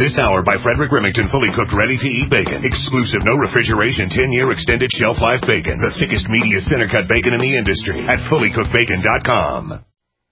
This hour by Frederick Remington, fully cooked, ready-to-eat bacon. Exclusive, no refrigeration, 10-year extended shelf life bacon. The thickest, meatiest center-cut bacon in the industry at fullycookedbacon.com.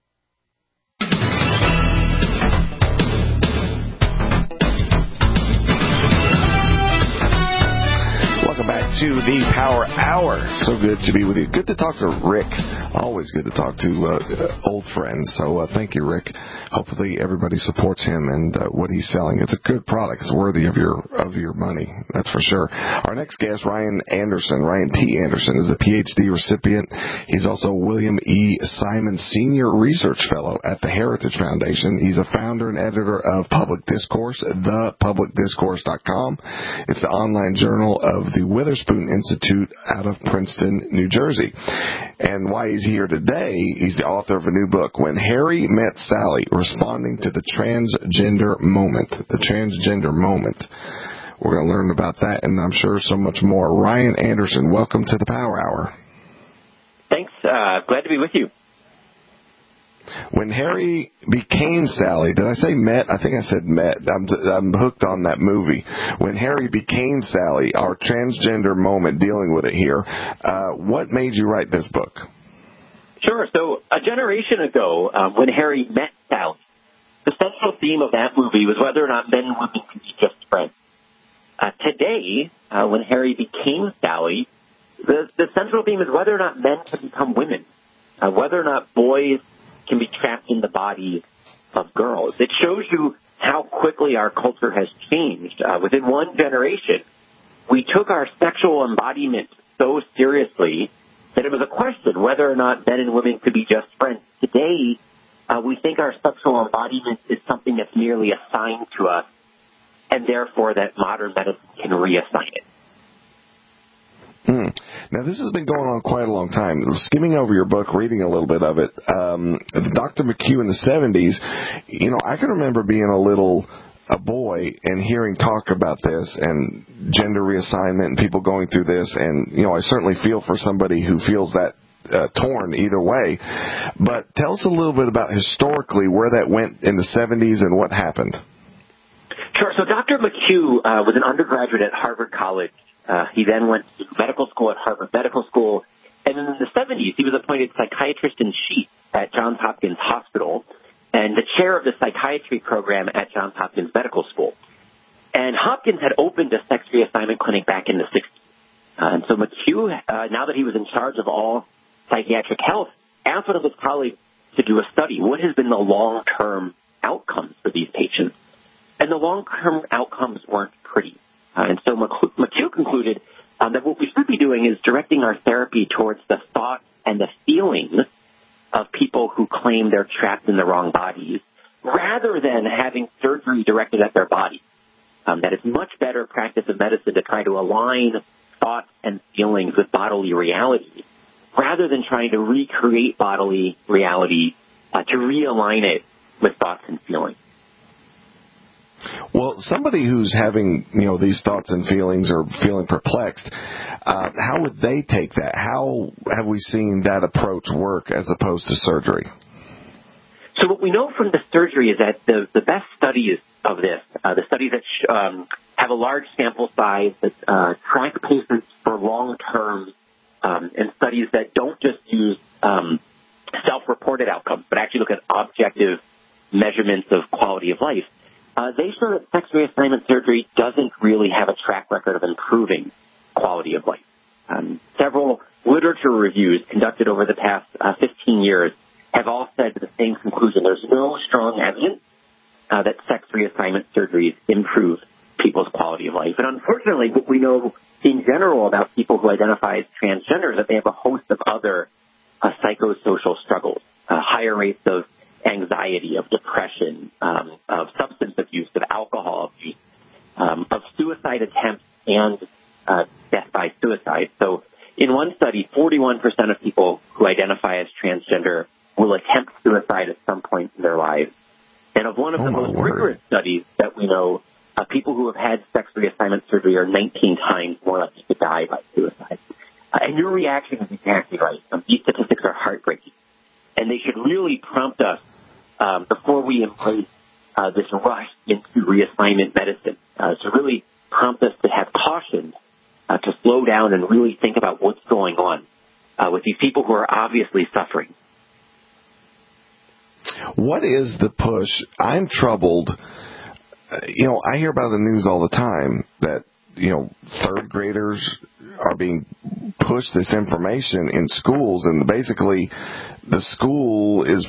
To the Power Hour. So good to be with you. Good to talk to Rick. Always good to talk to old friends. So thank you, Rick. Hopefully everybody supports him and what he's selling. It's a good product. It's worthy of your money. That's for sure. Our next guest, Ryan Anderson. Ryan T. Anderson is a PhD recipient. He's also William E. Simon Senior Research Fellow at the Heritage Foundation. He's a founder and editor of Public Discourse, thepublicdiscourse.com. It's the online journal of the Witherspoon Institute out of Princeton, New Jersey. And why he's here today, he's the author of a new book, When Harry Met Sally, Responding to the Transgender Moment. The Transgender Moment. We're going to learn about that, and I'm sure so much more. Ryan Anderson, welcome to the Power Hour. Thanks. Glad to be with you. When Harry became Sally, did I say met? I think I said met. I'm hooked on that movie. When Harry became Sally, our transgender moment, dealing with it here. What made you write this book? Sure. So a generation ago, when Harry met Sally, the central theme of that movie was whether or not men and women could be just friends. Today, when Harry became Sally, the central theme is whether or not men can become women, whether or not boys can be trapped in the body of girls. It shows you how quickly our culture has changed. Within one generation, we took our sexual embodiment so seriously that it was a question whether or not men and women could be just friends. Today, we think our sexual embodiment is something that's merely assigned to us, and therefore that modern medicine can reassign it. Now, this has been going on quite a long time. Skimming over your book, reading a little bit of it, Dr. McHugh in the 70s, I can remember being a boy and hearing talk about this and gender reassignment and people going through this. And, I certainly feel for somebody who feels that torn either way. But tell us a little bit about historically where that went in the 70s and what happened. Sure. So Dr. McHugh was an undergraduate at Harvard College. He then went to medical school at Harvard Medical School. And in the 70s, he was appointed psychiatrist-in-chief at Johns Hopkins Hospital and the chair of the psychiatry program at Johns Hopkins Medical School. And Hopkins had opened a sex reassignment clinic back in the 60s. And so McHugh, now that he was in charge of all psychiatric health, asked one of his colleagues to do a study. What has been the long-term outcomes for these patients? And the long-term outcomes weren't pretty. And so McHugh concluded that what we should be doing is directing our therapy towards the thoughts and the feelings of people who claim they're trapped in the wrong bodies, rather than having surgery directed at their bodies. That it's much better practice of medicine to try to align thoughts and feelings with bodily reality, rather than trying to recreate bodily reality to realign it with thoughts and feelings. Well, somebody who's having, these thoughts and feelings or feeling perplexed, how would they take that? How have we seen that approach work as opposed to surgery? So what we know from the surgery is that the best studies of this, the studies that have a large sample size, that track patients for long-term, and studies that don't just use self-reported outcomes, but actually look at objective measurements of quality of life, they show that sex reassignment surgery doesn't really have a track record of improving quality of life. Several literature reviews conducted over the past 15 years have all said the same conclusion. There's no strong evidence that sex reassignment surgeries improve people's quality of life. And unfortunately, what we know in general about people who identify as transgender is that they have a host of other psychosocial struggles, higher rates of anxiety, of depression, of substance abuse, of alcohol abuse, of suicide attempts, and death by suicide. So in one study, 41% of people who identify as transgender will attempt suicide at some point in their lives. And of one of the most rigorous studies that we know, people who have had sex reassignment surgery are 19 times more likely to die by suicide. And your reaction is exactly right. These statistics are heartbreaking. And they should really prompt us, before we embrace this rush into reassignment medicine. To really prompt us to have caution, to slow down and really think about what's going on with these people who are obviously suffering. What is the push? I'm troubled. I hear about the news all the time that, third graders are being pushed this information in schools, and basically the school is,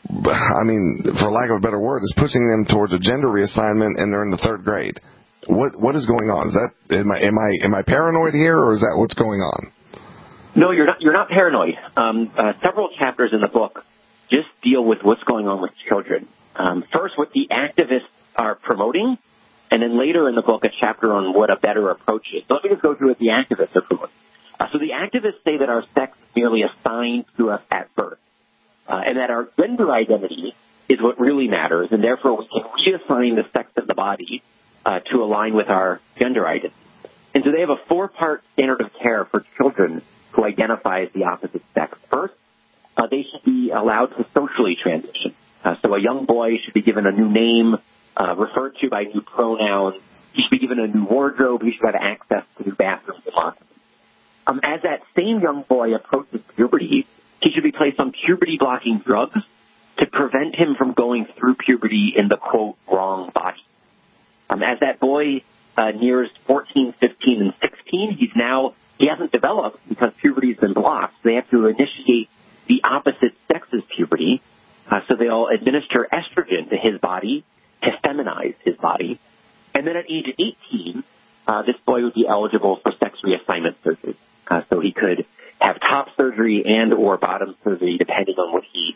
for lack of a better word, is pushing them towards a gender reassignment, and they're in the third grade. What is going on? Is that am I paranoid here, or is that what's going on? No, you're not. You're not paranoid. Several chapters in the book just deal with what's going on with children. First, what the activists are promoting, and then later in the book, a chapter on what a better approach is. So let me just go through what the activists are promoting. So the activists say that our sex is merely assigned to us at birth, and that our gender identity is what really matters, and therefore we can reassign the sex of the body to align with our gender identity. And so they have a 4-part standard of care for children who identify as the opposite sex. First, they should be allowed to socially transition. So a young boy should be given a new name, referred to by new pronouns. He should be given a new wardrobe. He should have access to new bathrooms and lots of them. As that same young boy approaches puberty, he should be placed on puberty-blocking drugs to prevent him from going through puberty in the, quote, wrong body. As that boy nears 14, 15, and 16, he hasn't developed because puberty's been blocked. So they have to initiate the opposite sex's puberty. So they'll administer estrogen to his body to feminize his body. And then at age 18, this boy would be eligible for sex reassignment surgery. So he could have top surgery and or bottom surgery, depending on what he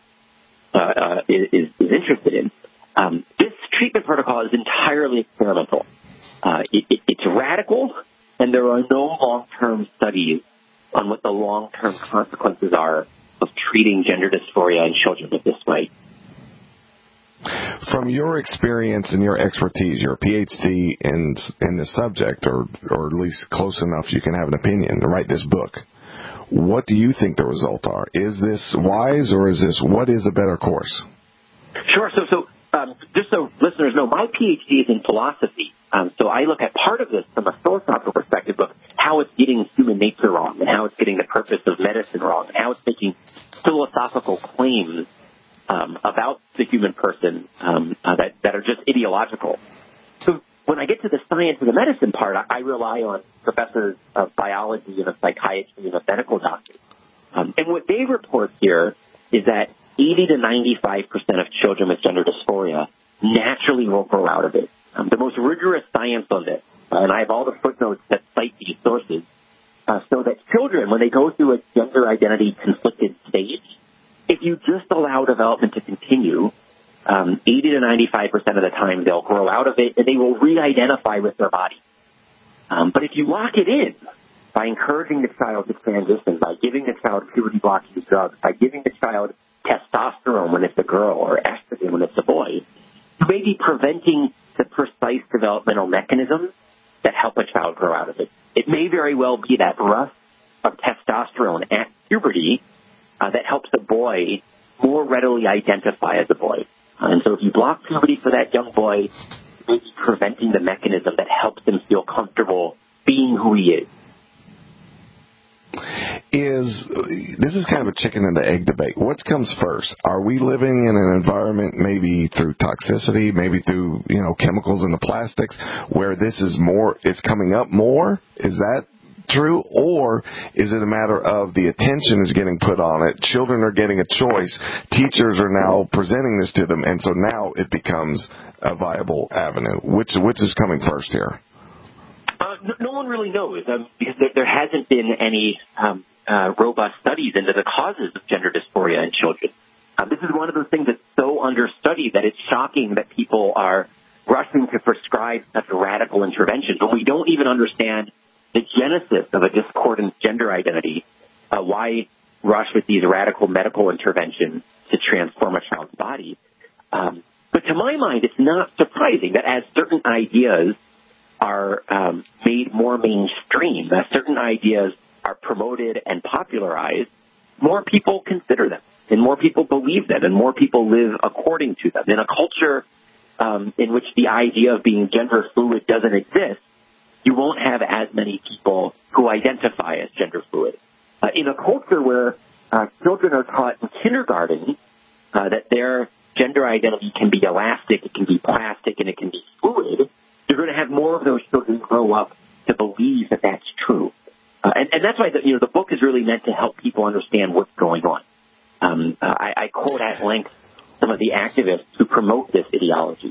is interested in. This treatment protocol is entirely experimental. It's radical, and there are no long-term studies on what the long-term consequences are of treating gender dysphoria in children in this way. From your experience and your expertise, you're a PhD in the subject, or at least close enough you can have an opinion to write this book. What do you think the results are? Is this wise, or what is a better course? Sure. So just so listeners know, my PhD is in philosophy. So I look at part of this from a philosophical perspective of how it's getting human nature wrong, and how it's getting the purpose of medicine wrong, and how it's making philosophical claims about the human person that are just ideological. So when I get to the science and the medicine part, I rely on professors of biology and of psychiatry and of medical doctors. And what they report here is that 80 to 95% of children with gender dysphoria naturally will grow out of it. The most rigorous science on this, and I have all the footnotes that cite these sources, so that children, when they go through a gender identity conflicted stage, if you just allow development to continue, 80 to 95% of the time they'll grow out of it and they will re-identify with their body. But if you lock it in by encouraging the child to transition, by giving the child puberty-blocking drugs, by giving the child testosterone when it's a girl or estrogen when it's a boy, you may be preventing the precise developmental mechanisms that help a child grow out of it. It may very well be that rush of testosterone at puberty that helps a boy more readily identify as a boy. And so if you block puberty for that young boy, you may be preventing the mechanism that helps him feel comfortable being who he is. This is kind of a chicken and the egg debate. What comes first? Are we living in an environment, maybe through toxicity, maybe through chemicals in the plastics, where this is more? It's coming up more. Is that true, or is it a matter of the attention is getting put on it? Children are getting a choice. Teachers are now presenting this to them, and so now it becomes a viable avenue. Which is coming first here? No one really knows because there hasn't been any robust studies into the causes of gender dysphoria in children. This is one of those things that's so understudied that it's shocking that people are rushing to prescribe such radical interventions when we don't even understand the genesis of a discordant gender identity. Why rush with these radical medical interventions to transform a child's body? But to my mind, it's not surprising that as certain ideas are made more mainstream, as certain ideas are promoted and popularized, more people consider them, and more people believe them, and more people live according to them. In a culture in which the idea of being gender fluid doesn't exist, you won't have as many people who identify as gender fluid. In a culture where children are taught in kindergarten that their gender identity can be elastic, it can be plastic, and it can be fluid, you're going to have more of those children grow up to believe that that's true. And that's why the book is really meant to help people understand what's going on. I quote at length some of the activists who promote this ideology.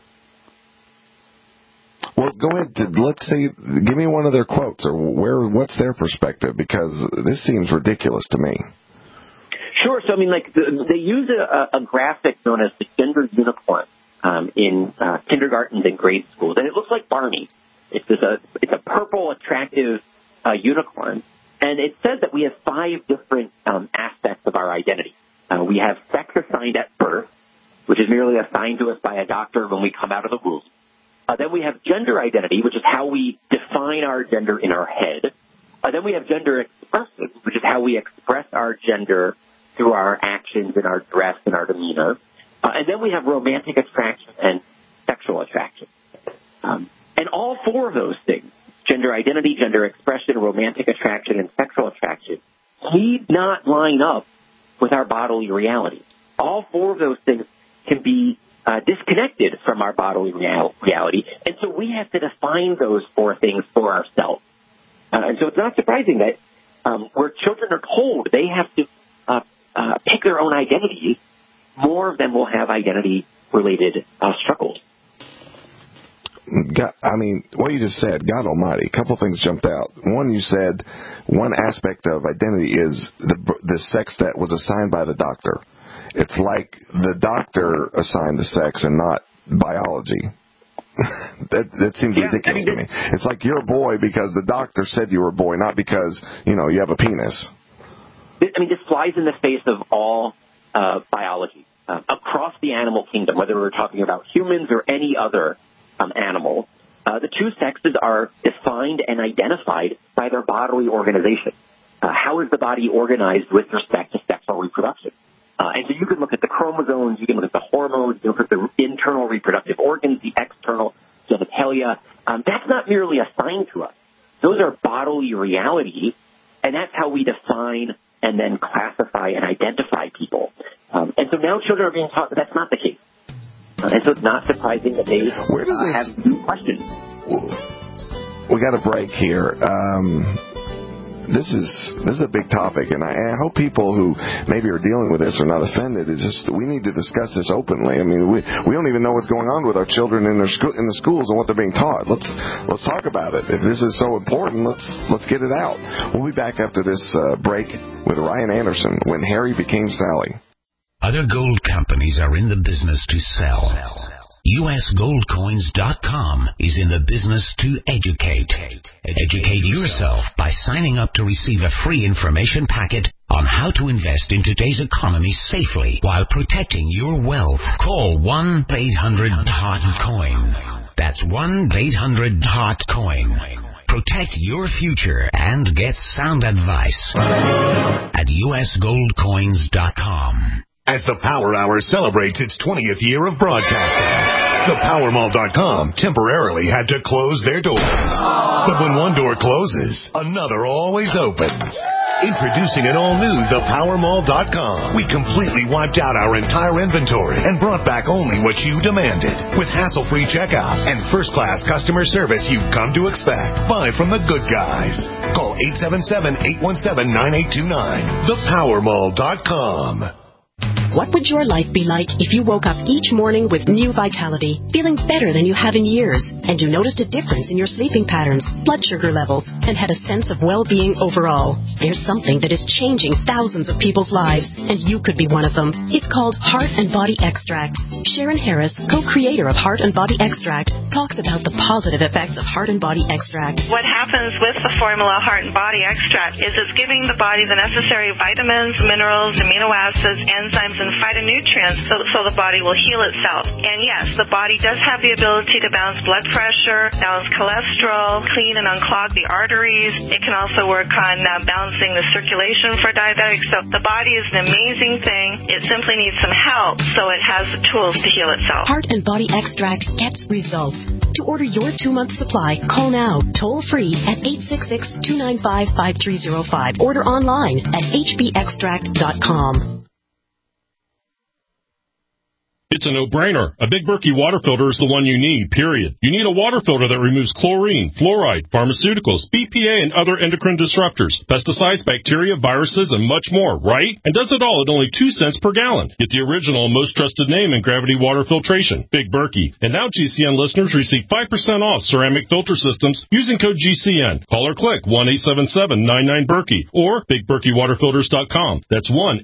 Well, go ahead. Let's say, give me one of their quotes, or what's their perspective, because this seems ridiculous to me. Sure. So, they use a graphic known as the gender unicorn in kindergartens and grade schools, and it looks like Barney. It's a purple, attractive unicorn, and it says that we have 5 different aspects of our identity. We have sex assigned at birth, which is merely assigned to us by a doctor when we come out of the womb. Then we have gender identity, which is how we define our gender in our head. Then we have gender expressive, which is how we express our gender through our actions and our dress and our demeanor. And then we have romantic attraction and sexual attraction. And all 4 of those things, gender identity, gender expression, romantic attraction, and sexual attraction, need not line up with our bodily reality. All 4 of those things can be disconnected from our bodily reality, and so we have to define those 4 things for ourselves. And so it's not surprising that where children are told they have to pick their own identities, more of them will have identity-related struggles. God, what you just said, God Almighty, a couple things jumped out. One, you said one aspect of identity is the sex that was assigned by the doctor. It's like the doctor assigned the sex and not biology. that seems ridiculous to me. It's like you're a boy because the doctor said you were a boy, not because, you have a penis. This flies in the face of all biology. Across the animal kingdom, whether we're talking about humans or any other animal, the 2 sexes are defined and identified by their bodily organization. How is the body organized with respect to sexual reproduction? And so you can look at the chromosomes, you can look at the hormones, you can look at the internal reproductive organs, the external genitalia. That's not merely assigned to us. Those are bodily realities, and that's how we define and then classify and identify people. And so now children are being taught that that's not the case. And so it's not surprising that they have questions. We got a break here. This is a big topic, and I hope people who maybe are dealing with this are not offended. It's just we need to discuss this openly. We don't even know what's going on with our children in the schools and what they're being taught. Let's talk about it. If this is so important, let's get it out. We'll be back after this break with Ryan Anderson, When Harry Became Sally. Other gold companies are in the business to sell. USGoldCoins.com is in the business to educate. Educate yourself by signing up to receive a free information packet on how to invest in today's economy safely while protecting your wealth. Call 1-800-HOT-COIN. That's 1-800-HOT-COIN. Protect your future and get sound advice at USGoldCoins.com. As the Power Hour celebrates its 20th year of broadcasting, thepowermall.com temporarily had to close their doors. But when one door closes, another always opens. Introducing an all-new thepowermall.com. We completely wiped out our entire inventory and brought back only what you demanded. With hassle-free checkout and first-class customer service you've come to expect. Buy from the good guys. Call 877-817-9829. Thepowermall.com. What would your life be like if you woke up each morning with new vitality, feeling better than you have in years, and you noticed a difference in your sleeping patterns, blood sugar levels, and had a sense of well-being overall? There's something that is changing thousands of people's lives, and you could be one of them. It's called Heart and Body Extract. Sharon Harris, co-creator of Heart and Body Extract, talks about the positive effects of Heart and Body Extract. What happens with the formula Heart and Body Extract is it's giving the body the necessary vitamins, minerals, amino acids, enzymes, and phytonutrients so the body will heal itself. And yes, the body does have the ability to balance blood pressure, balance cholesterol, clean and unclog the arteries. It can also work on balancing the circulation for diabetics. So the body is an amazing thing. It simply needs some help so it has the tools to heal itself. Heart and Body Extract gets results. To order your 2-month supply, call now, toll free at 866-295-5305. Order online at hbextract.com. It's a no-brainer. A Big Berkey water filter is the one you need, period. You need a water filter that removes chlorine, fluoride, pharmaceuticals, BPA, and other endocrine disruptors, pesticides, bacteria, viruses, and much more, right? And does it all at only 2 cents per gallon. Get the original and most trusted name in gravity water filtration, Big Berkey. And now GCN listeners receive 5% off ceramic filter systems using code GCN. Call or click 1-877-99-BERKEY or BigBerkeyWaterFilters.com. That's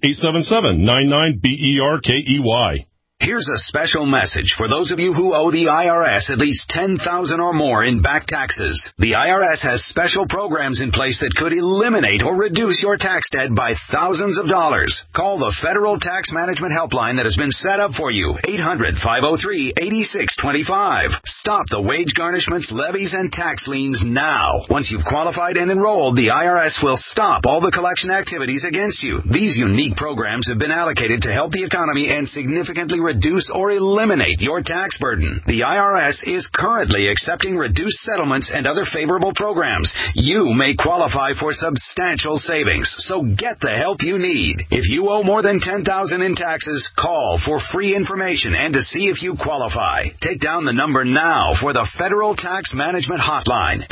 1-877-99-BERKEY. Here's a special message for those of you who owe the IRS at least $10,000 or more in back taxes. The IRS has special programs in place that could eliminate or reduce your tax debt by thousands of dollars. Call the Federal Tax Management Helpline that has been set up for you, 800-503-8625. Stop the wage garnishments, levies, and tax liens now. Once you've qualified and enrolled, the IRS will stop all the collection activities against you. These unique programs have been allocated to help the economy and significantly reduce or eliminate your tax burden. The IRS is currently accepting reduced settlements and other favorable programs. You may qualify for substantial savings, so get the help you need. If you owe more than $10,000 in taxes, call for free information and to see if you qualify. Take down the number now for the Federal Tax Management Hotline,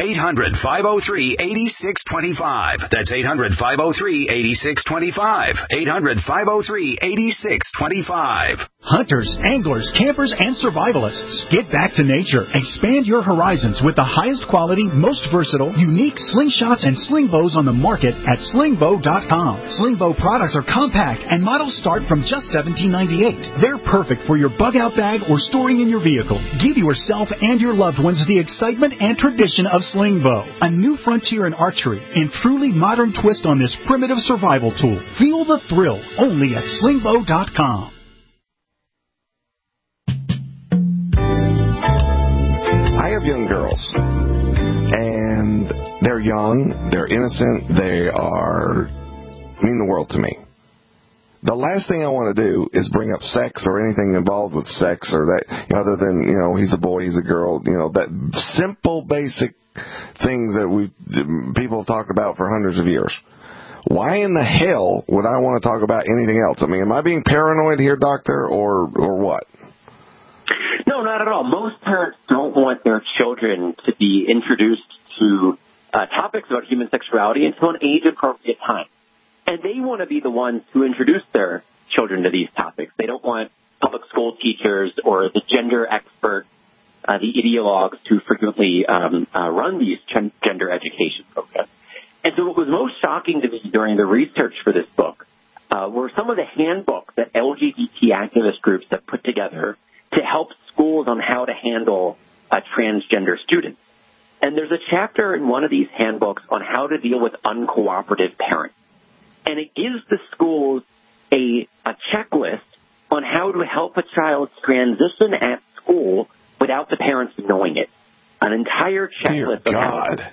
800-503-8625. That's 800-503-8625. 800-503-8625. Hunters, anglers, campers, and survivalists. Get back to nature. Expand your horizons with the highest quality, most versatile, unique slingshots and sling bows on the market at slingbow.com. Slingbow products are compact and models start from just $17.98. They're perfect for your bug-out bag or storing in your vehicle. Give yourself and your loved ones the excitement and tradition of Slingbow, a new frontier in archery and truly modern twist on this primitive survival tool. Feel the thrill only at slingbow.com. I have young girls, and they're young, they're innocent, they mean the world to me. The last thing I want to do is bring up sex or anything involved with sex or that, other than, he's a boy, he's a girl, that simple, basic things that people have talked about for hundreds of years. Why in the hell would I want to talk about anything else? I mean, am I being paranoid here, doctor, or what? No, not at all. Most parents don't want their children to be introduced to topics about human sexuality until an age-appropriate time. And they want to be the ones who introduce their children to these topics. They don't want public school teachers or the gender experts, the ideologues who frequently run these gender education programs. And so what was most shocking to me during the research for this book were some of the handbooks that LGBT activist groups have put together to help schools on how to handle transgender students. And there's a chapter in one of these handbooks on how to deal with uncooperative parents. And it gives the schools a checklist on how to help a child transition at school without the parents knowing it. An entire checklist. Dear God.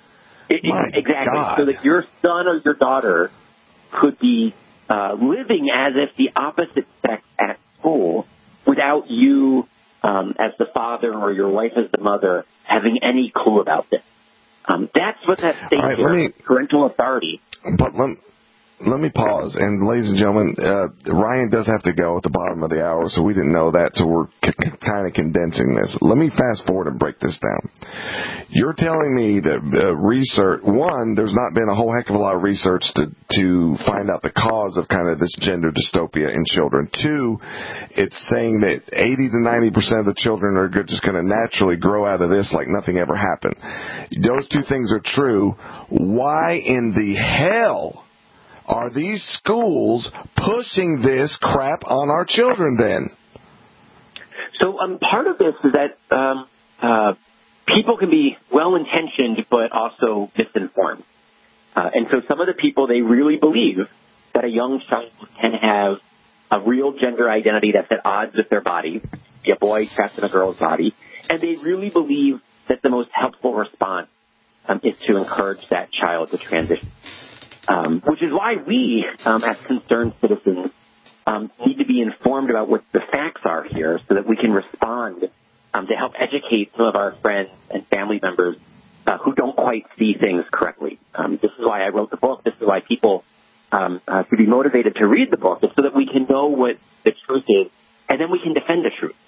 Exactly. God. So that your son or your daughter could be living as if the opposite sex at school without you as the father or your wife as the mother having any clue about this. That's what that state here, parental authority. But let me pause. And ladies and gentlemen, Ryan does have to go at the bottom of the hour, so we didn't know that, so we're kind of condensing this. Let me fast forward and break this down. You're telling me that research, one, there's not been a whole heck of a lot of research to find out the cause of kind of this gender dystopia in children. Two, it's saying that 80 to 90% of the children are just going to naturally grow out of this like nothing ever happened. Those two things are true. Why in the hell are these schools pushing this crap on our children then? So part of this is that people can be well-intentioned but also misinformed. And so some of the people, they really believe that a young child can have a real gender identity that's at odds with their body, be a boy trapped in a girl's body, and they really believe that the most helpful response is to encourage that child to transition, which is why we, as concerned citizens, need to be informed about what the facts are here so that we can respond to help educate some of our friends and family members who don't quite see things correctly. This is why I wrote the book. This is why people should be motivated to read the book, so that we can know what the truth is, and then we can defend the truth.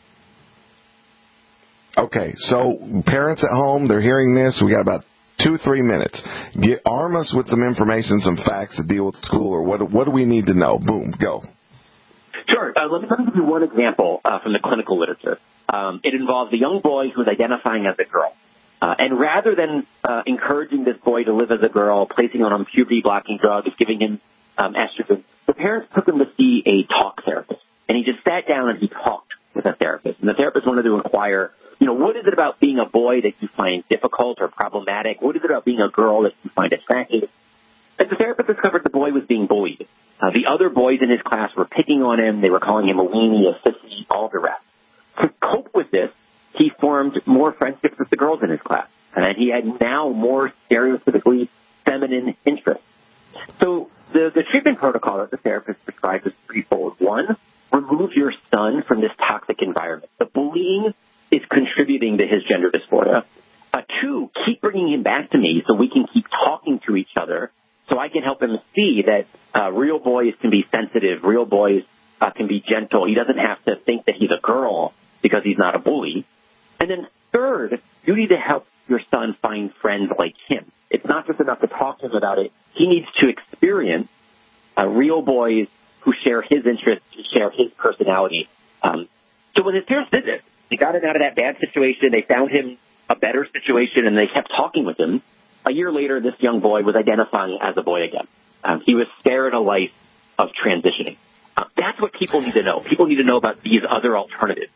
Okay, so parents at home, they're hearing this. We got about 2-3 minutes. Arm us with some information, some facts to deal with school, or what do we need to know? Boom, go. Sure. Let me give you one example from the clinical literature. It involves a young boy who is identifying as a girl. And rather than encouraging this boy to live as a girl, placing on him puberty-blocking drugs, giving him estrogen, the parents took him to see a talk therapist. And he just sat down and he talked with a therapist. And the therapist wanted to inquire, what is it about being a boy that you find difficult or problematic? What is it about being a girl that you find attractive? And the therapist discovered the boy was being bullied. The other boys in his class were picking on him. They were calling him a weenie, a sissy, all the rest. To cope with this, he formed more friendships with the girls in his class. And he had now more stereotypically feminine interests. So the treatment protocol that the therapist prescribed is threefold. One, remove your son from this toxic environment. The bullying is contributing to his gender dysphoria. Two, keep bringing him back to me so we can keep talking to each other, so I can help him see that real boys can be sensitive, real boys can be gentle. He doesn't have to think that he's a girl because he's not a bully. And then third, you need to help your son find friends like him. It's not just enough to talk to him about it. He needs to experience real boys who share his interests, who share his personality. So when his parents did this, they got him out of that bad situation. They found him a better situation, and they kept talking with him. A year later, this young boy was identifying as a boy again. He was spared a life of transitioning. That's what people need to know. People need to know about these other alternatives.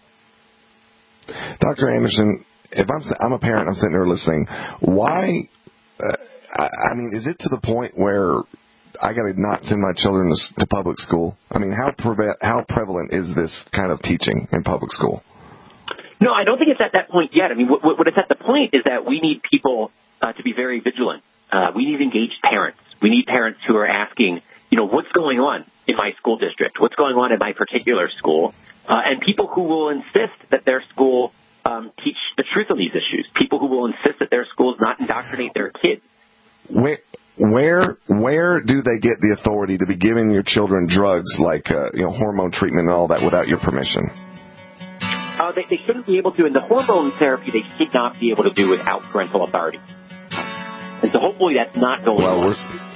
Dr. Anderson, if I'm a parent, I'm sitting there listening, why, is it to the point where I got to not send my children to public school? How prevalent is this kind of teaching in public school? No, I don't think it's at that point yet. What it's at the point is that we need people to be very vigilant. We need engaged parents. We need parents who are asking, what's going on in my school district? What's going on in my particular school? And people who will insist that their school teach the truth on these issues. People who will insist that their schools not indoctrinate their kids. Where do they get the authority to be giving your children drugs like hormone treatment and all that without your permission? They shouldn't be able to. In the hormone therapy, they should not be able to do without parental authority. And so hopefully that's not going on.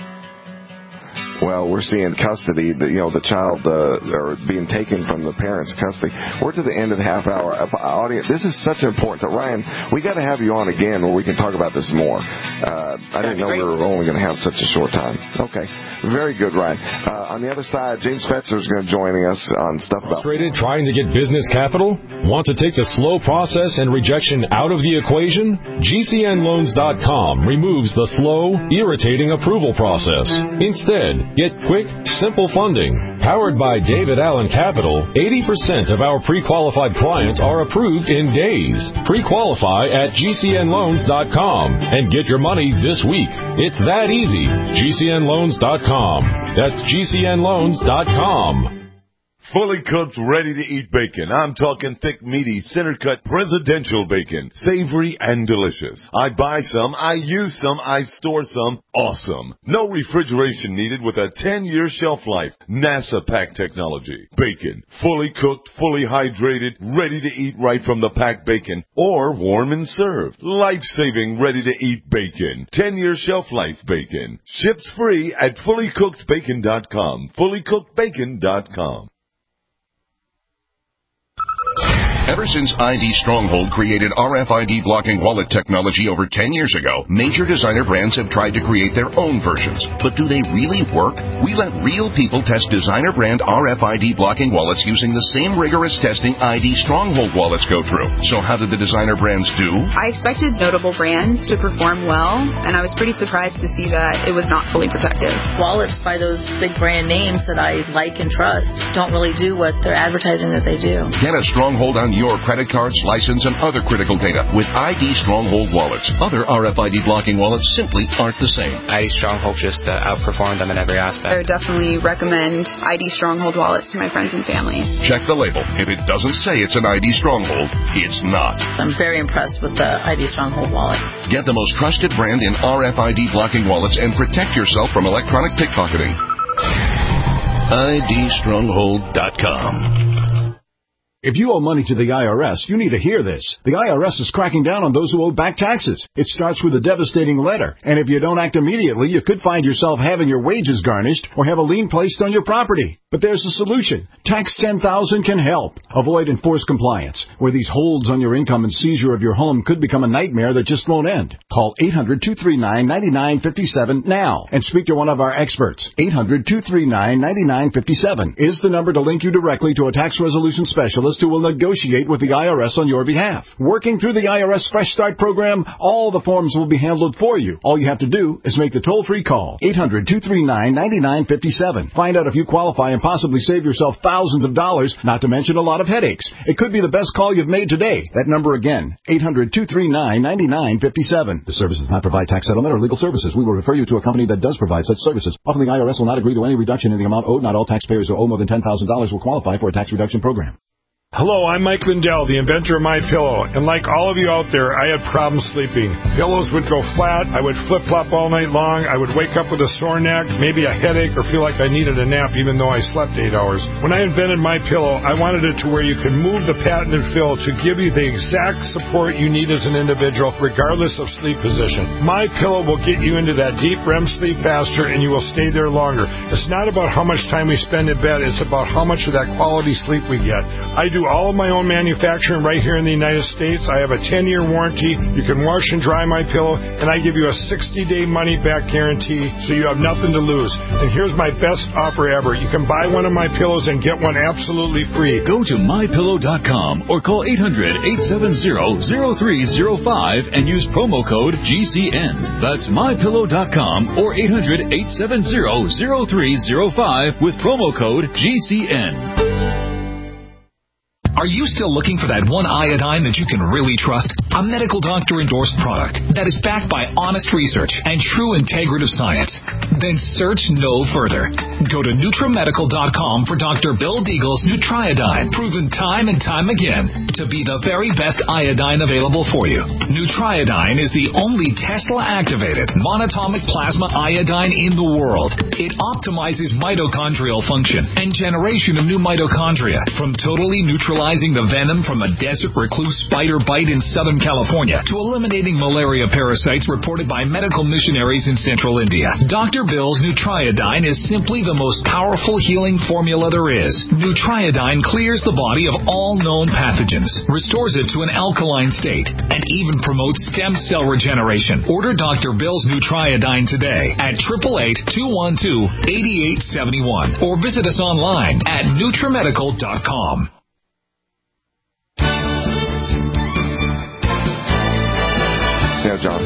We're seeing custody, the child or being taken from the parents' custody. We're to the end of the half hour. Audience, this is such important. Ryan, we got to have you on again where we can talk about this more. I didn't know we were only going to have such a short time. Okay. Very good, Ryan. On the other side, James Fetzer is going to join us on stuff about... Frustrated trying to get business capital? Want to take the slow process and rejection out of the equation? GCNloans.com removes the slow, irritating approval process. Instead, get quick, simple funding. Powered by David Allen Capital, 80% of our pre-qualified clients are approved in days. Pre-qualify at GCNloans.com and get your money this week. It's that easy. GCNloans.com. That's GCNloans.com. Fully cooked, ready-to-eat bacon. I'm talking thick, meaty, center-cut presidential bacon. Savory and delicious. I buy some, I use some, I store some. Awesome. No refrigeration needed with a 10-year shelf life. NASA pack technology. Bacon. Fully cooked, fully hydrated, ready to eat right from the packed bacon. Or warm and served. Life-saving, ready-to-eat bacon. 10-year shelf life bacon. Ships free at fullycookedbacon.com. Fullycookedbacon.com. Ever since ID Stronghold created RFID blocking wallet technology over 10 years ago, major designer brands have tried to create their own versions. But do they really work? We let real people test designer brand RFID blocking wallets using the same rigorous testing ID Stronghold wallets go through. So how did the designer brands do? I expected notable brands to perform well, and I was pretty surprised to see that it was not fully protected. Wallets by those big brand names that I like and trust don't really do what they're advertising that they do. Get a stronghold on your credit cards, license, and other critical data with ID Stronghold wallets. Other RFID blocking wallets simply aren't the same. ID Stronghold just outperformed them in every aspect. I would definitely recommend ID Stronghold wallets to my friends and family. Check the label. If it doesn't say it's an ID Stronghold, it's not. I'm very impressed with the ID Stronghold wallet. Get the most trusted brand in RFID blocking wallets and protect yourself from electronic pickpocketing. IDStronghold.com. If you owe money to the IRS, you need to hear this. The IRS is cracking down on those who owe back taxes. It starts with a devastating letter, and if you don't act immediately, you could find yourself having your wages garnished or have a lien placed on your property. But there's a solution. Tax 10,000 can help. Avoid enforced compliance, where these holds on your income and seizure of your home could become a nightmare that just won't end. Call 800-239-9957 now and speak to one of our experts. 800-239-9957 is the number to link you directly to a tax resolution specialist who will negotiate with the IRS on your behalf. Working through the IRS Fresh Start program, all the forms will be handled for you. All you have to do is make the toll-free call. 800-239-9957. Find out if you qualify and possibly save yourself thousands of dollars, not to mention a lot of headaches. It could be the best call you've made today. That number again, 800-239-9957. The service does not provide tax settlement or legal services. We will refer you to a company that does provide such services. Often the IRS will not agree to any reduction in the amount owed. Not all taxpayers who owe more than $10,000 will qualify for a tax reduction program. Hello, I'm Mike Lindell, the inventor of MyPillow, and like all of you out there, I had problems sleeping. Pillows would go flat, I would flip-flop all night long, I would wake up with a sore neck, maybe a headache, or feel like I needed a nap even though I slept 8 hours. When I invented MyPillow, I wanted it to where you can move the patented fill to give you the exact support you need as an individual, regardless of sleep position. MyPillow will get you into that deep REM sleep faster, and you will stay there longer. It's not about how much time we spend in bed, it's about how much of that quality sleep we get. I do all of my own manufacturing right here in the United States. I have a 10-year warranty. You can wash and dry my pillow, and I give you a 60-day money-back guarantee, so you have nothing to lose. And here's my best offer ever. You can buy one of my pillows and get one absolutely free. Go to MyPillow.com or call 800-870-0305 and use promo code GCN. That's MyPillow.com or 800-870-0305 with promo code GCN. Are you still looking for that one iodine that you can really trust? A medical doctor-endorsed product that is backed by honest research and true integrative science? Then search no further. Go to NutriMedical.com for Dr. Bill Deagle's Nutriodine, proven time and time again to be the very best iodine available for you. Nutriodine is the only Tesla-activated monatomic plasma iodine in the world. It optimizes mitochondrial function and generation of new mitochondria from totally neutralizing the venom from a desert recluse spider bite in Southern California to eliminating malaria parasites reported by medical missionaries in Central India. Dr. Bill's Nutriodine is simply the most powerful healing formula there is. Nutriodine clears the body of all known pathogens, restores it to an alkaline state, and even promotes stem cell regeneration. Order Dr. Bill's Nutriodine today at 888-212-8871 or visit us online at NutriMedical.com. Yeah, John.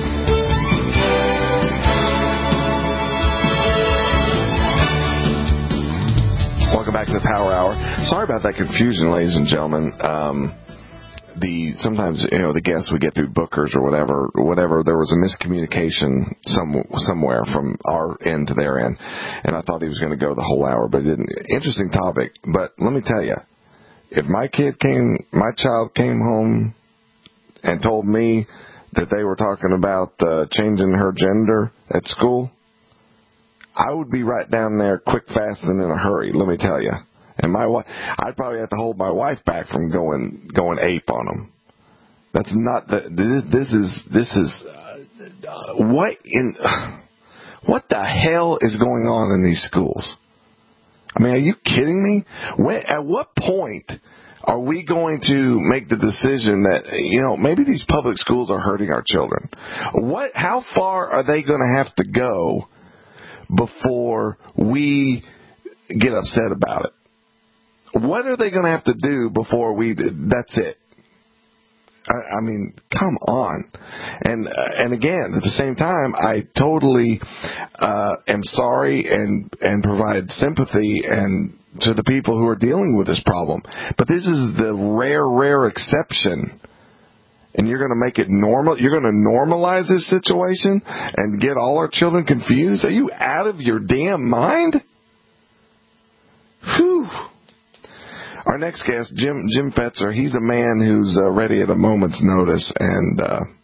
Welcome back to the Power Hour. Sorry about that confusion, ladies and gentlemen. Sometimes the guests we get through bookers or whatever. There was a miscommunication somewhere from our end to their end, and I thought he was going to go the whole hour, but it didn't. Interesting topic, but let me tell you, if my child came home and told me that they were talking about changing her gender at school, I would be right down there quick, fast, and in a hurry, let me tell you. And I'd probably have to hold my wife back from going ape on them. That's not this is what the hell is going on in these schools? I mean, are you kidding me? At what point Are we going to make the decision that, maybe these public schools are hurting our children? How far are they going to have to go before we get upset about it? What are they going to have to do before that's it? I mean, come on. And again, at the same time, I totally am sorry and provide sympathy and to the people who are dealing with this problem. But this is the rare exception. And you're going to make it normal? You're going to normalize this situation and get all our children confused? Are you out of your damn mind? Whew. Our next guest, Jim Fetzer, he's a man who's ready at a moment's notice, and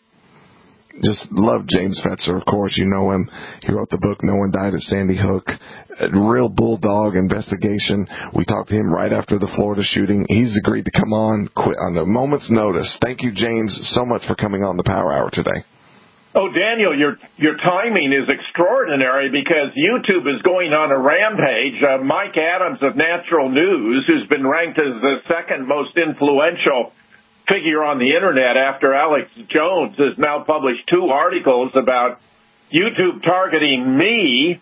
just love James Fetzer, of course. You know him. He wrote the book, No One Died at Sandy Hook, a real bulldog investigation. We talked to him right after the Florida shooting. He's agreed to come on a moment's notice. Thank you, James, so much for coming on the Power Hour today. Oh, Daniel, your timing is extraordinary because YouTube is going on a rampage. Mike Adams of Natural News, who's been ranked as the second most influential figure on the Internet after Alex Jones, has now published 2 articles about YouTube targeting me.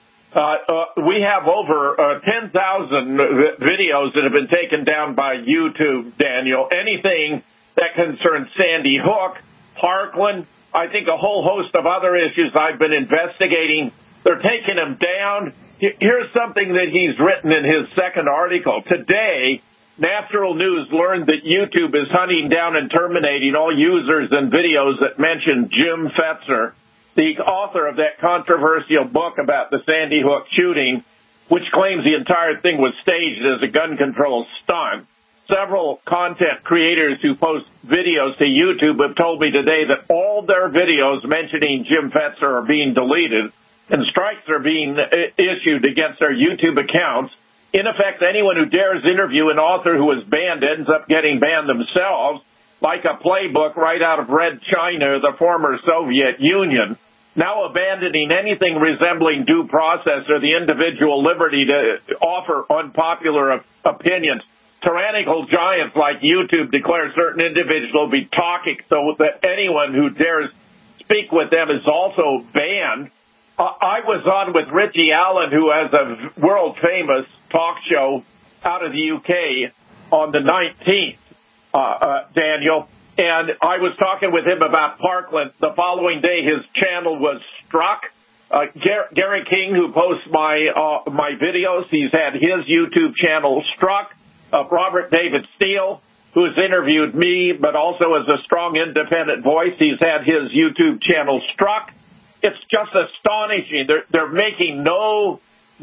We have over 10,000 videos that have been taken down by YouTube, Daniel. Anything that concerns Sandy Hook, Parkland, I think a whole host of other issues I've been investigating. They're taking them down. Here's something that he's written in his second article. Today, Natural News learned that YouTube is hunting down and terminating all users and videos that mention Jim Fetzer, the author of that controversial book about the Sandy Hook shooting, which claims the entire thing was staged as a gun control stunt. Several content creators who post videos to YouTube have told me today that all their videos mentioning Jim Fetzer are being deleted and strikes are being issued against their YouTube accounts. In effect, anyone who dares interview an author who is banned ends up getting banned themselves, like a playbook right out of Red China, the former Soviet Union. Now abandoning anything resembling due process or the individual liberty to offer unpopular opinions. Tyrannical giants like YouTube declare certain individuals will be talking so that anyone who dares speak with them is also banned. I was on with Richie Allen, who has a world-famous talk show out of the UK on the 19th, Daniel, and I was talking with him about Parkland. The following day, his channel was struck. Gary King, who posts my videos, he's had his YouTube channel struck. Robert David Steele, who has interviewed me, but also as a strong independent voice, he's had his YouTube channel struck. It's just astonishing. They're making no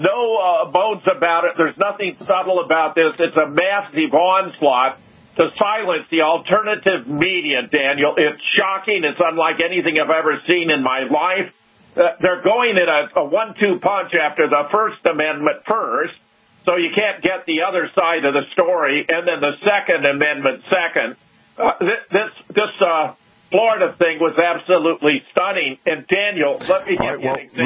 bones about it. There's nothing subtle about this. It's a massive onslaught to silence the alternative media, Daniel. It's shocking. It's unlike anything I've ever seen in my life. They're going at a 1-2 punch after the First Amendment first. So you can't get the other side of the story, and then the Second Amendment second. This Florida thing was absolutely stunning. And Daniel, let me get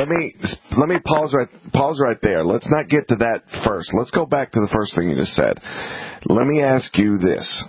let me pause right there. Let's not get to that first. Let's go back to the first thing you just said. Let me ask you this.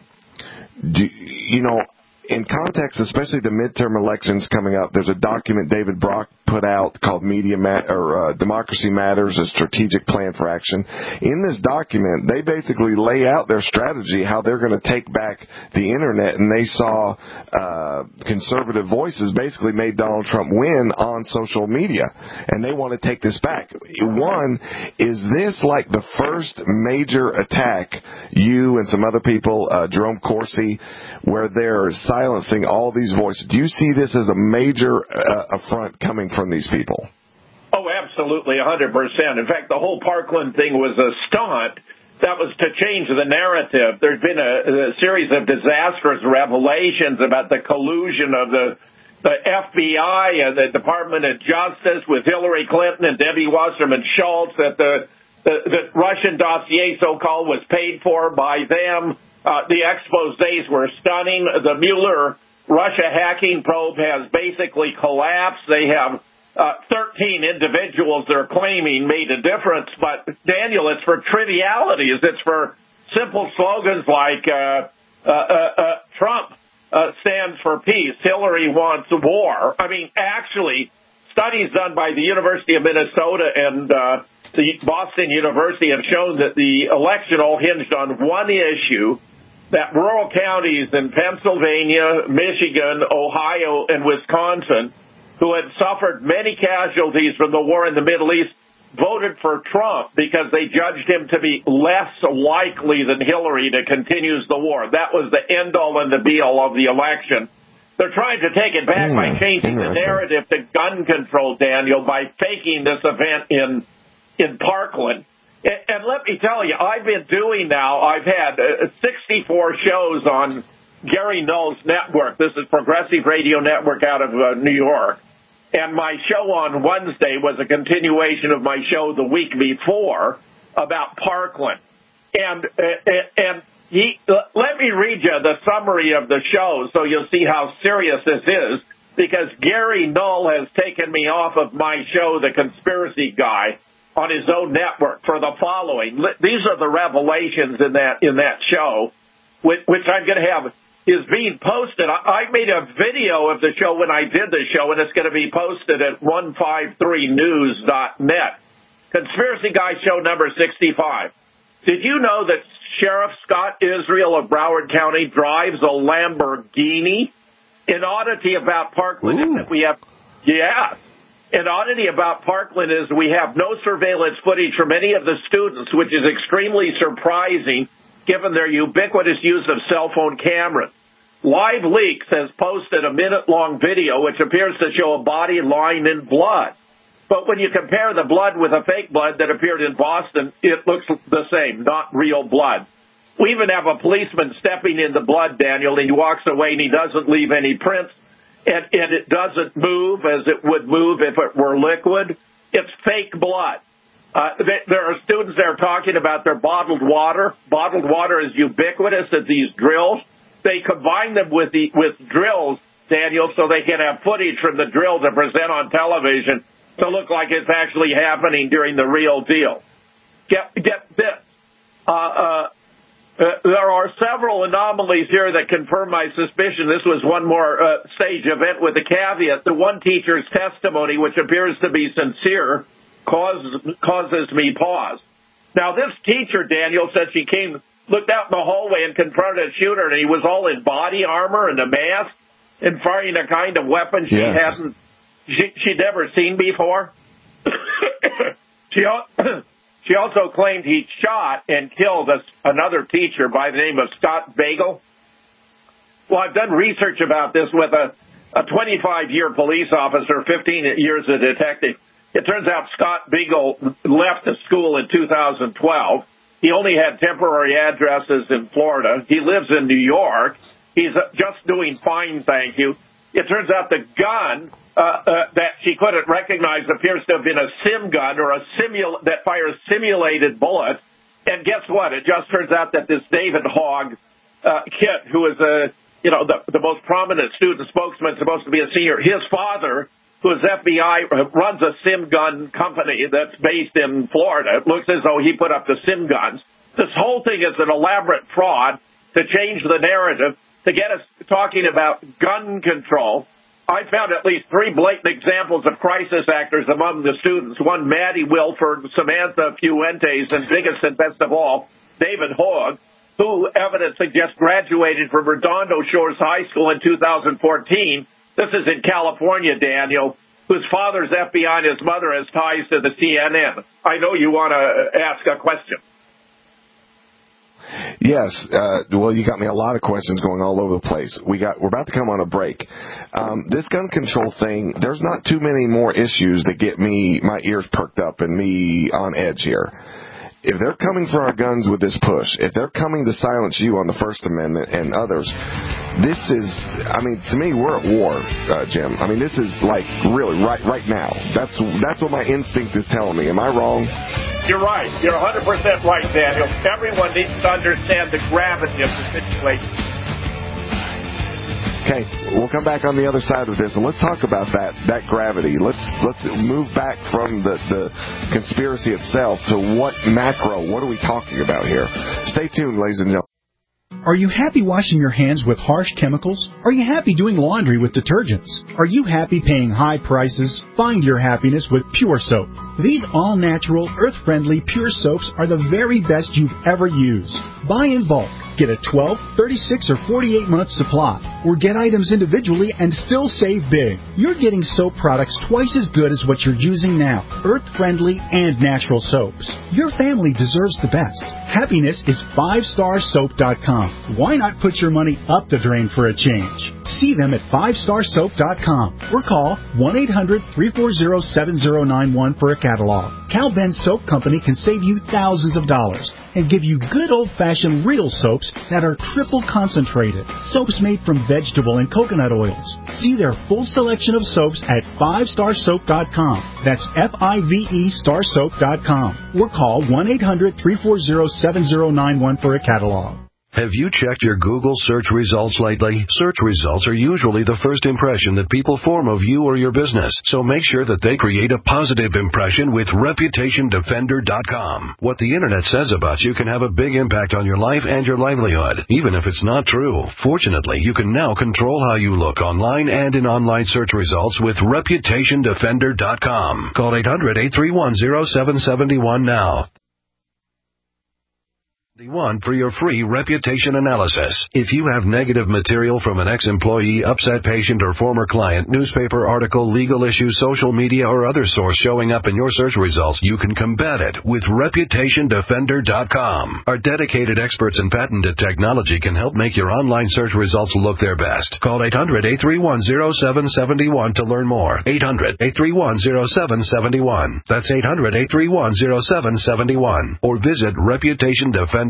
In context, especially the midterm elections coming up, there's a document David Brock put out called Democracy Matters, a Strategic Plan for Action. In this document, they basically lay out their strategy, how they're going to take back the Internet, and they saw conservative voices basically made Donald Trump win on social media, and they want to take this back. One, is this like the first major attack, you and some other people, Jerome Corsi, where they're silencing all these voices? Do you see this as a major affront coming from these people? Oh, absolutely, 100%. In fact, the whole Parkland thing was a stunt that was to change the narrative. There's been a series of disastrous revelations about the collusion of the FBI and the Department of Justice with Hillary Clinton and Debbie Wasserman Schultz, that the Russian dossier, so-called, was paid for by them. The exposés were stunning. The Mueller Russia hacking probe has basically collapsed. They have 13 individuals they're claiming made a difference. But, Daniel, it's for trivialities. It's for simple slogans like Trump stands for peace, Hillary wants war. I mean, actually, studies done by the University of Minnesota and the Boston University have shown that the election all hinged on one issue, that rural counties in Pennsylvania, Michigan, Ohio, and Wisconsin, who had suffered many casualties from the war in the Middle East, voted for Trump because they judged him to be less likely than Hillary to continue the war. That was the end-all and the be-all of the election. They're trying to take it back by changing the narrative to gun control, Daniel, by faking this event in Parkland. And let me tell you, I've had 64 shows on Gary Null's network. This is Progressive Radio Network out of New York. And my show on Wednesday was a continuation of my show the week before about Parkland. And let me read you the summary of the show so you'll see how serious this is, because Gary Null has taken me off of my show, The Conspiracy Guy, on his own network for the following. These are the revelations in that show, which I'm going to have is being posted. I made a video of the show when I did the show, and it's going to be posted at 153news.net. Conspiracy Guy show number 65. Did you know that Sheriff Scott Israel of Broward County drives a Lamborghini? An oddity about Parkland is that we have, an oddity about Parkland is we have no surveillance footage from any of the students, which is extremely surprising given their ubiquitous use of cell phone cameras. Live Leaks has posted a minute-long video which appears to show a body lying in blood. But when you compare the blood with a fake blood that appeared in Boston, it looks the same, not real blood. We even have a policeman stepping in the blood, Daniel, and he walks away and he doesn't leave any prints, and it doesn't move as it would move if it were liquid. It's fake blood. There are students there talking about their bottled water. Bottled water is ubiquitous at these drills. They combine them with drills, Daniel, so they can have footage from the drill to present on television to look like it's actually happening during the real deal. Get this. There are several anomalies here that confirm my suspicion. This was one more stage event with a caveat. The one teacher's testimony, which appears to be sincere, causes me pause. Now, this teacher, Daniel, said she looked out in the hallway and confronted a shooter, and he was all in body armor and a mask and firing a kind of weapon she'd never seen before. She also claimed he shot and killed another teacher by the name of Scott Bagel. Well, I've done research about this with a 25-year police officer, 15 years a detective. It turns out Scott Beagle left the school in 2012. He only had temporary addresses in Florida. He lives in New York. He's just doing fine, thank you. It turns out the gun that she couldn't recognize appears to have been a sim gun or that fires simulated bullets. And guess what? It just turns out that this David Hogg Kit, who is the most prominent student spokesman, supposed to be a senior, his father, who is FBI, runs a sim gun company that's based in Florida. It looks as though he put up the sim guns. This whole thing is an elaborate fraud to change the narrative, to get us talking about gun control. I found at least 3 blatant examples of crisis actors among the students. One, Maddie Wilford, Samantha Fuentes, and biggest and best of all, David Hogg, who evidence suggests graduated from Redondo Shores High School in 2014. This is in California, Daniel, whose father's FBI and his mother has ties to the CNN. I know you want to ask a question. Yes. Well, you got me a lot of questions going all over the place. We're about to come on a break. This gun control thing, there's not too many more issues that get my ears perked up and me on edge here. If they're coming for our guns with this push, if they're coming to silence you on the First Amendment and others, this is, to me, we're at war, Jim. This is like really right now. That's what my instinct is telling me. Am I wrong? You're right. You're 100% right, Daniel. Everyone needs to understand the gravity of the situation. Okay, we'll come back on the other side of this, and let's talk about that gravity. Let's move back from the conspiracy itself to what are we talking about here? Stay tuned, ladies and gentlemen. Are you happy washing your hands with harsh chemicals? Are you happy doing laundry with detergents? Are you happy paying high prices? Find your happiness with Pure Soap. These all-natural, earth-friendly Pure Soaps are the very best you've ever used. Buy in bulk. Get a 12, 36, or 48-month supply. Or get items individually and still save big. You're getting soap products twice as good as what you're using now. Earth-friendly and natural soaps. Your family deserves the best. Happiness is 5starsoap.com. Why not put your money up the drain for a change? See them at 5starsoap.com or call 1-800-340-7091 for a catalog. Cal Ben Soap Company can save you thousands of dollars and give you good old-fashioned real soaps that are triple concentrated. Soaps made from vegetable and coconut oils. See their full selection of soaps at 5starsoap.com. That's F-I-V-E starsoap.com. Or call 1-800-340-7091 for a catalog. Have you checked your Google search results lately? Search results are usually the first impression that people form of you or your business, so make sure that they create a positive impression with ReputationDefender.com. What the Internet says about you can have a big impact on your life and your livelihood, even if it's not true. Fortunately, you can now control how you look online and in online search results with ReputationDefender.com. Call 800-831-0771 now. For your free reputation analysis. If you have negative material from an ex-employee, upset patient, or former client, newspaper article, legal issue, social media, or other source showing up in your search results, you can combat it with ReputationDefender.com. Our dedicated experts in patented technology can help make your online search results look their best. Call 800-831-0771 to learn more. 800-831-0771. That's 800-831-0771. Or visit ReputationDefender.com.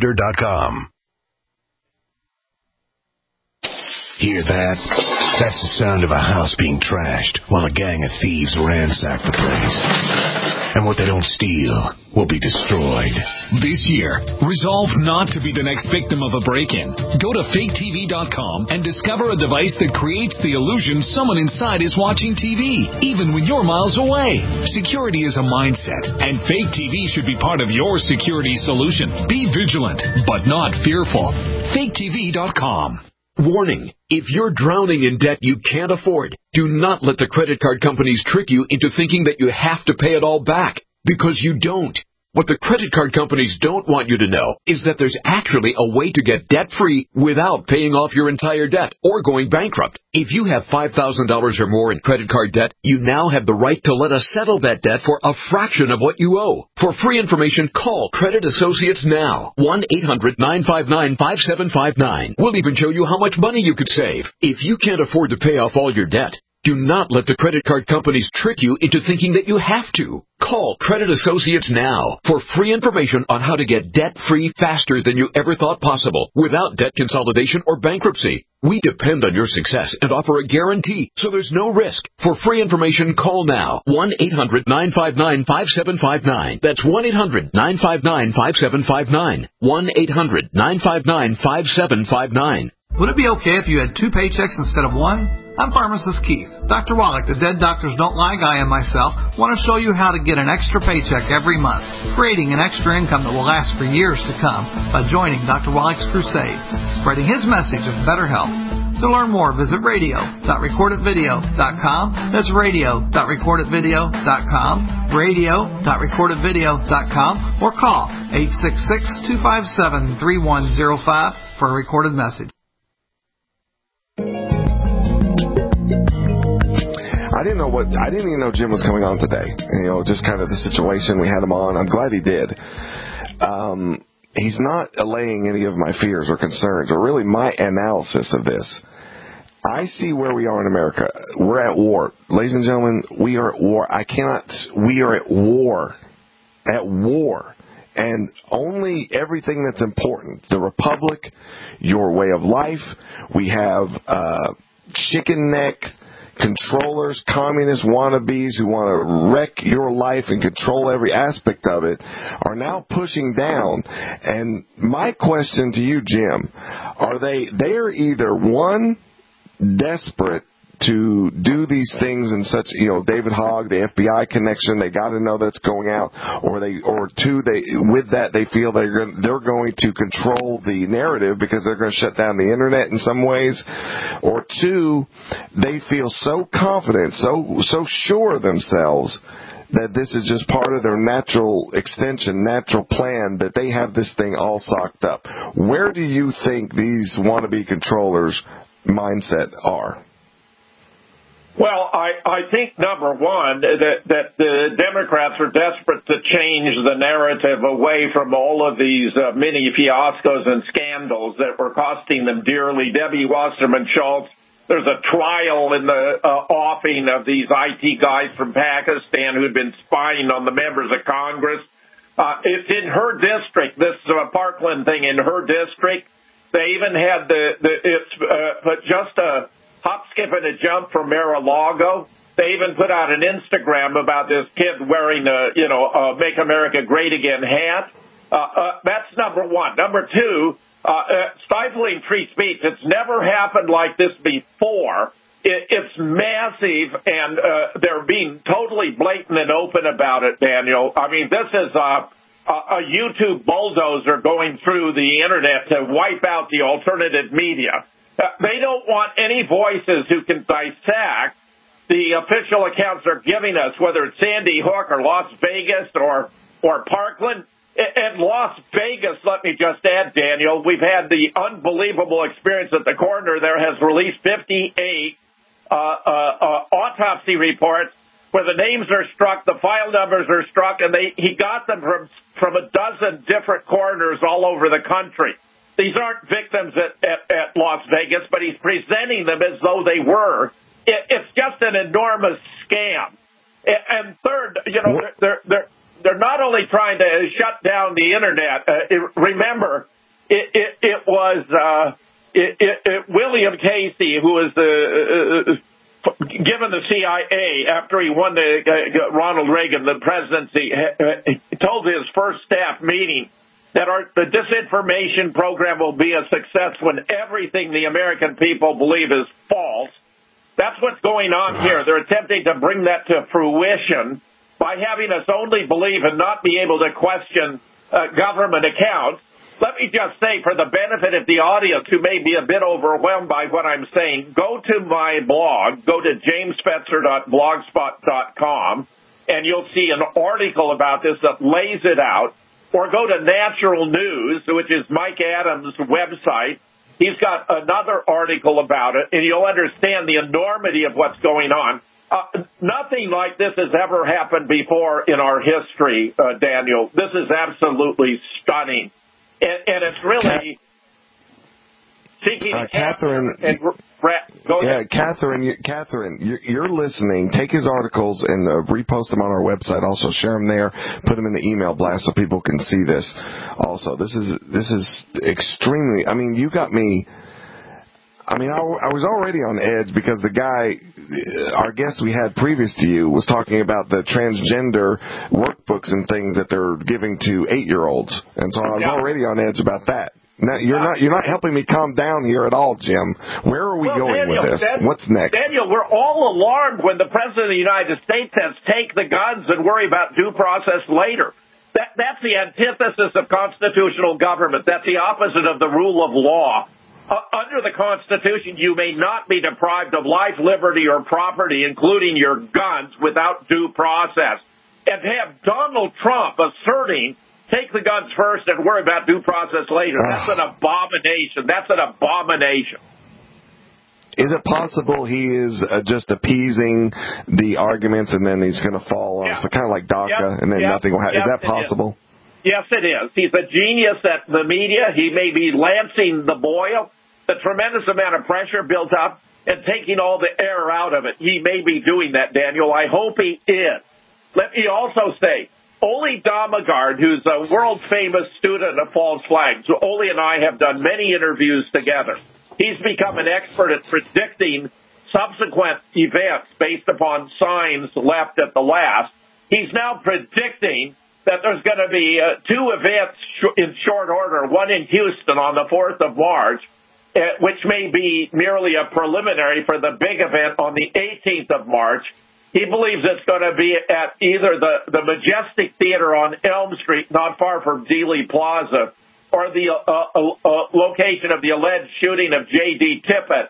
Hear that? That's the sound of a house being trashed while a gang of thieves ransack the place. And what they don't steal will be destroyed. This year, resolve not to be the next victim of a break-in. Go to faketv.com and discover a device that creates the illusion someone inside is watching TV, even when you're miles away. Security is a mindset, and Fake TV should be part of your security solution. Be vigilant, but not fearful. faketv.com. Warning, if you're drowning in debt you can't afford, do not let the credit card companies trick you into thinking that you have to pay it all back, because you don't. What the credit card companies don't want you to know is that there's actually a way to get debt-free without paying off your entire debt or going bankrupt. If you have $5,000 or more in credit card debt, you now have the right to let us settle that debt for a fraction of what you owe. For free information, call Credit Associates now. 1-800-959-5759. We'll even show you how much money you could save. If you can't afford to pay off all your debt, do not let the credit card companies trick you into thinking that you have to. Call Credit Associates now for free information on how to get debt-free faster than you ever thought possible without debt consolidation or bankruptcy. We depend on your success and offer a guarantee, so there's no risk. For free information, call now. 1-800-959-5759. That's 1-800-959-5759. 1-800-959-5759. Would it be okay if you had two paychecks instead of one? I'm Pharmacist Keith. Dr. Wallach, the Dead Doctors Don't Lie guy, and myself want to show you how to get an extra paycheck every month, creating an extra income that will last for years to come by joining Dr. Wallach's crusade, spreading his message of better health. To learn more, visit radio.recordedvideo.com. That's radio.recordedvideo.com, radio.recordedvideo.com, or call 866-257-3105 for a recorded message. I didn't even know Jim was coming on today. Just kind of the situation. We had him on. I'm glad he did. He's not allaying any of my fears or concerns, or really my analysis of this. I see where we are in America. We're at war. Ladies and gentlemen, we are at war. We are at war. At war. And only everything that's important, the republic, your way of life, we have chicken neck controllers, communist wannabes who want to wreck your life and control every aspect of it, are now pushing down. And my question to you, Jim, they're either one, desperate to do these things in such, David Hogg, the FBI connection, they got to know that's going out, with that they feel they're going to control the narrative because they're going to shut down the internet in some ways, or two, they feel so confident, so sure of themselves that this is just part of their natural extension, natural plan, that they have this thing all socked up. Where do you think these wannabe controllers' mindset are? Well, I think, number one, that the Democrats are desperate to change the narrative away from all of these mini fiascos and scandals that were costing them dearly. Debbie Wasserman Schultz, there's a trial in the offing of these IT guys from Pakistan who'd been spying on the members of Congress. It's in her district, this Parkland thing in her district. They even had but just a hop, skip, and a jump from Mar-a-Lago. They even put out an Instagram about this kid wearing a Make America Great Again hat. That's number one. Number two, stifling free speech. It's never happened like this before. It's massive, and they're being totally blatant and open about it, Daniel. I mean, this is a YouTube bulldozer going through the Internet to wipe out the alternative media. They don't want any voices who can dissect the official accounts they're giving us, whether it's Sandy Hook or Las Vegas or Parkland. And Las Vegas, let me just add, Daniel, we've had the unbelievable experience that the coroner there has released 58 autopsy reports where the names are struck, the file numbers are struck, and he got them from a dozen different coroners all over the country. These aren't victims at Las Vegas, but he's presenting them as though they were. It's just an enormous scam. And third, they're not only trying to shut down the Internet. Remember, it was William Casey who was given the CIA after he won Ronald Reagan the presidency. Told his first staff meeting that the disinformation program will be a success when everything the American people believe is false. That's what's going on here. They're attempting to bring that to fruition by having us only believe and not be able to question government accounts. Let me just say, for the benefit of the audience who may be a bit overwhelmed by what I'm saying, go to my blog, go to jamesfetzer.blogspot.com, and you'll see an article about this that lays it out. Or go to Natural News, which is Mike Adams' website. He's got another article about it, and you'll understand the enormity of what's going on. Nothing like this has ever happened before in our history, Daniel. This is absolutely stunning. And it's really seeking Catherine. Go ahead. Catherine, you're listening. Take his articles and repost them on our website. Also, share them there. Put them in the email blast so people can see this. Also, this is extremely. I mean, you got me. I mean, I was already on edge because the guy, our guest we had previous to you, was talking about the transgender workbooks and things that they're giving to 8-year-olds, and so I was already on edge about that. Now, you're not helping me calm down here at all, Jim. Where are we going with this? What's next? Daniel, we're all alarmed when the President of the United States says, take the guns and worry about due process later. That's the antithesis of constitutional government. That's the opposite of the rule of law. Under the Constitution, you may not be deprived of life, liberty, or property, including your guns, without due process. And to have Donald Trump asserting, take the guns first and worry about due process later, that's an abomination. That's an abomination. Is it possible he is just appeasing the arguments and then he's going to fall off, so kind of like DACA, and then nothing will happen? Is that possible? Yes, it is. He's a genius at the media. He may be lancing the boil, the tremendous amount of pressure built up, and taking all the air out of it. He may be doing that, Daniel. I hope he is. Let me also say, Ole Damagard, who's a world-famous student of false flags, Ole and I have done many interviews together. He's become an expert at predicting subsequent events based upon signs left at the last. He's now predicting that there's going to be 2 events in short order, one in Houston on the 4th of March, which may be merely a preliminary for the big event on the 18th of March. He believes it's going to be at either the Majestic Theater on Elm Street, not far from Dealey Plaza, or the location of the alleged shooting of J.D. Tippett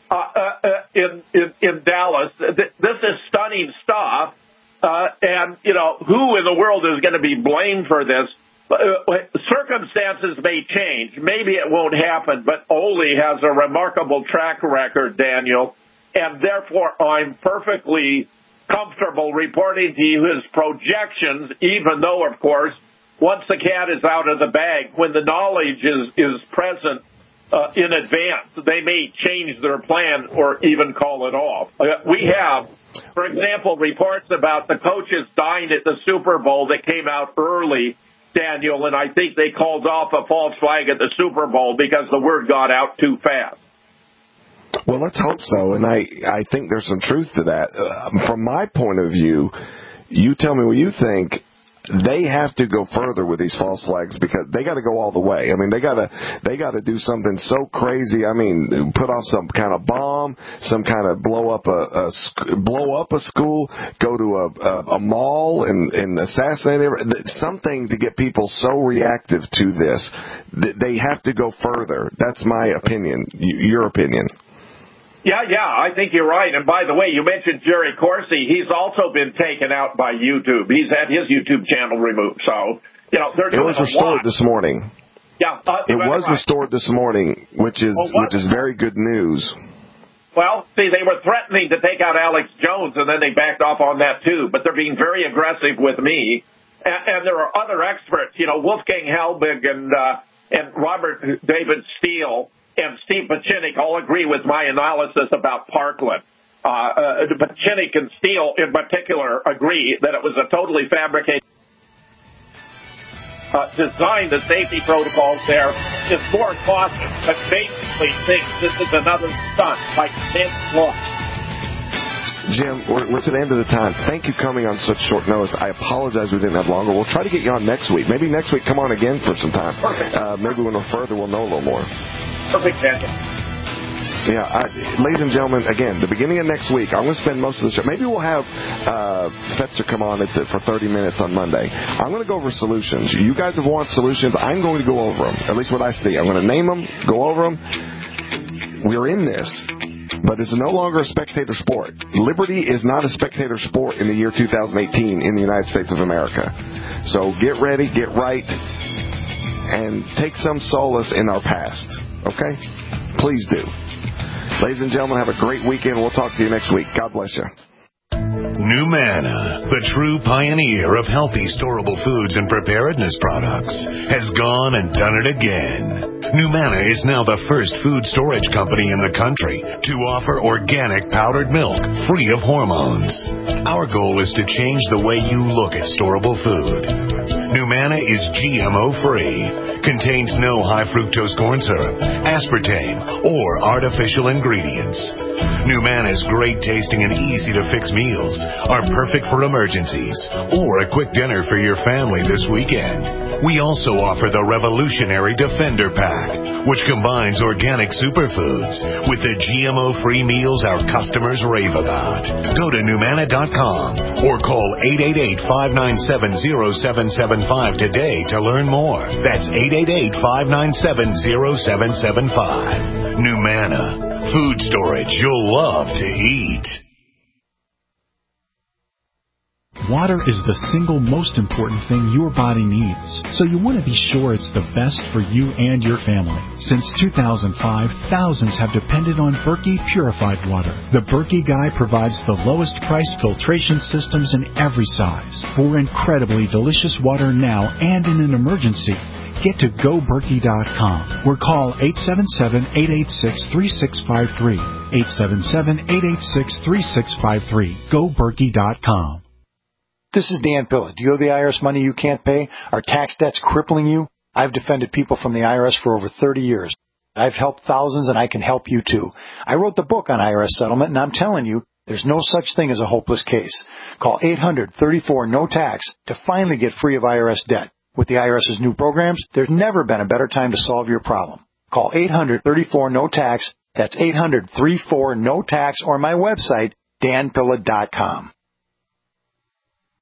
in Dallas. This is stunning stuff, and who in the world is going to be blamed for this? Circumstances may change. Maybe it won't happen, but Ole has a remarkable track record, Daniel, and therefore I'm perfectly comfortable reporting to you his projections, even though, of course, once the cat is out of the bag, when the knowledge is present in advance, they may change their plan or even call it off. We have, for example, reports about the coaches dying at the Super Bowl that came out early, Daniel, and I think they called off a false flag at the Super Bowl because the word got out too fast. Well, let's hope so, and I think there's some truth to that. From my point of view, you tell me what you think. They have to go further with these false flags because they got to go all the way. I mean, they got to do something so crazy. I mean, put off some kind of bomb, some kind of blow up a school, go to a mall and assassinate something to get people so reactive to this. They have to go further. That's my opinion. Your opinion. Yeah, I think you're right. And by the way, you mentioned Jerry Corsi. He's also been taken out by YouTube. He's had his YouTube channel removed. So, they're doing it was restored this morning. Yeah, it was restored this morning, which is very good news. Well, see, they were threatening to take out Alex Jones, and then they backed off on that too. But they're being very aggressive with me. And there are other experts, Wolfgang Helbig and Robert David Steele and Steve Pachinik all agree with my analysis about Parkland. Pachinik and Steele, in particular, agree that it was a totally fabricated design. The safety protocols there is more costly, but basically thinks this is another stunt by Vince Law. Jim, we're to the end of the time. Thank you for coming on such short notice. I apologize we didn't have longer. We'll try to get you on next week. Maybe next week come on again for some time. Perfect. Maybe when we're further, we'll know a little more. Perfect, Daniel. Yeah, ladies and gentlemen, again, the beginning of next week, I'm going to spend most of the show. Maybe we'll have Fetzer come on for 30 minutes on Monday. I'm going to go over solutions. You guys have wanted solutions. I'm going to go over them, at least what I see. I'm going to name them, go over them. We're in this. But it's no longer a spectator sport. Liberty is not a spectator sport in the year 2018 in the United States of America. So get ready, get right, and take some solace in our past. Okay? Please do. Ladies and gentlemen, have a great weekend. We'll talk to you next week. God bless you. Numanna, the true pioneer of healthy storable foods and preparedness products, has gone and done it again. Numanna is now the first food storage company in the country to offer organic powdered milk free of hormones. Our goal is to change the way you look at storable food. Numanna is GMO-free, contains no high fructose corn syrup, aspartame, or artificial ingredients. Numanna's great tasting and easy to fix meals are perfect for emergencies or a quick dinner for your family this weekend. We also offer the revolutionary Defender Pack, which combines organic superfoods with the GMO-free meals our customers rave about. Go to Numanna.com or call 888-597-0775 today to learn more. That's 888-597-0775. Numanna, food storage you'll love to eat. Water is the single most important thing your body needs, so you want to be sure it's the best for you and your family. Since 2005, thousands have depended on Berkey purified water. The Berkey Guy provides the lowest priced filtration systems in every size for incredibly delicious water now and in an emergency. Get to GoBerkey.com or call 877-886-3653. 877-886-3653. GoBerkey.com. This is Dan Pilla. Do you owe the IRS money you can't pay? Are tax debts crippling you? I've defended people from the IRS for over 30 years. I've helped thousands, and I can help you too. I wrote the book on IRS settlement, and I'm telling you, there's no such thing as a hopeless case. Call 800-34-NO-TAX to finally get free of IRS debt. With the IRS's new programs, there's never been a better time to solve your problem. Call 800-34-NO-TAX. That's 800-34-NO-TAX or my website, danpilla.com.